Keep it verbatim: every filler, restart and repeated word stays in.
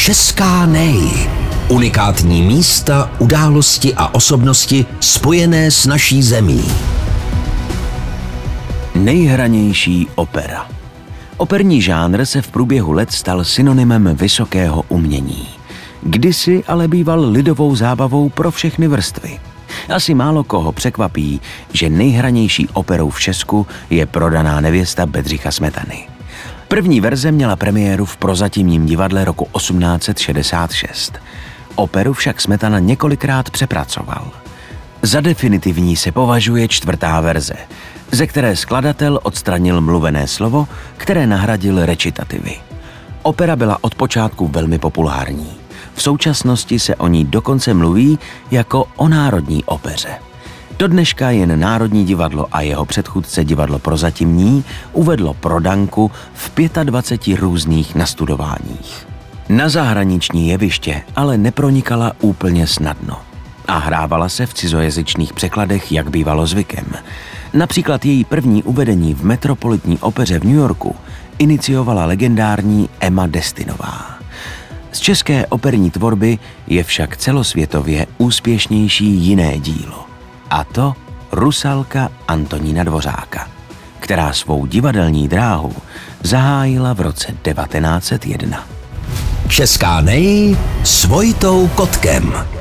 Česká nej. Unikátní místa, události a osobnosti spojené s naší zemí. Nejhranější opera. Operní žánr se v průběhu let stal synonymem vysokého umění. Kdysi ale býval lidovou zábavou pro všechny vrstvy. Asi málo koho překvapí, že nejhranější operou v Česku je Prodaná nevěsta Bedřicha Smetany. První verze měla premiéru v Prozatímním divadle roku osmnáct set šedesát šest. Operu však Smetana několikrát přepracoval. Za definitivní se považuje čtvrtá verze, ze které skladatel odstranil mluvené slovo, které nahradil recitativy. Opera byla od počátku velmi populární. V současnosti se o ní dokonce mluví jako o národní opeře. Do dneška jen Národní divadlo a jeho předchůdce Divadlo Prozatímní uvedlo Prodanku v dvaceti pěti různých nastudováních. Na zahraniční jeviště ale nepronikala úplně snadno a hrávala se v cizojazyčných překladech, jak bývalo zvykem. Například její první uvedení v Metropolitní opeře v New Yorku iniciovala legendární Emma Destinová. Z české operní tvorby je však celosvětově úspěšnější jiné dílo, a to Rusalka Antonína Dvořáka, která svou divadelní dráhu zahájila v roce devatenáct set jedna. Česká nej s Vojtou Kotkem.